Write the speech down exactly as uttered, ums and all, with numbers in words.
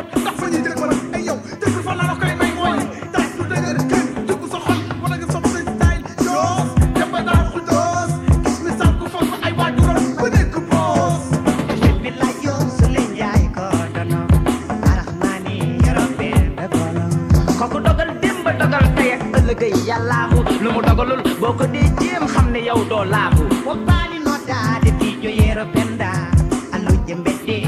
ndax fa ñuy dëgg wala ay yow dëgg fa la la koy may mooy tas lu dëgër kenn dugg sa xol wala nga sopp sa style joos dem ba daal xul doos gis misaal ku foog ay waajuram ku nekk boos bi la yow su leen jaay ko dono araxmaani yorobe bebolo kooku dogal démb dogal tey ak ëllëg yàllaamu lu mu dogalul boo ko dee jéem xam ne yow doo laamu Wobali no da de tijo yero penda alo jembede